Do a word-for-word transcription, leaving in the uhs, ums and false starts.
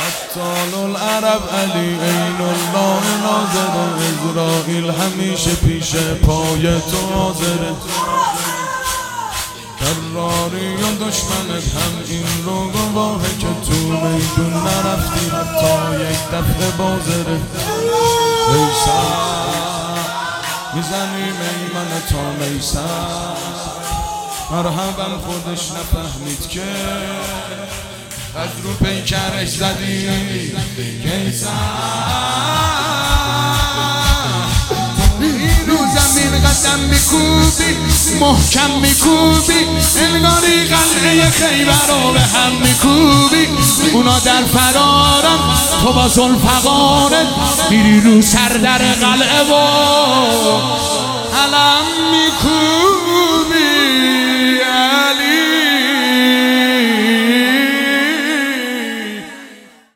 قتال العرب علی عین الله ناظر اسرائیل همیشه پیش پای تو حاضره کراری و دشمنت هم این رو گواهه که تو میدون نرفتی حتی یک دفعه بازره میسر میزنی میمن تا میسر مرحبا خودش نفهمید که از رو پیکرش زدی کیسر رو زمین قدم میکوبی محکم میکوبی انگاری قلعه خیبر رو به هم میکوبی اونا در فرارن تو با ذوالفقارت میری رو سر در قلعه و علم میکوبی علی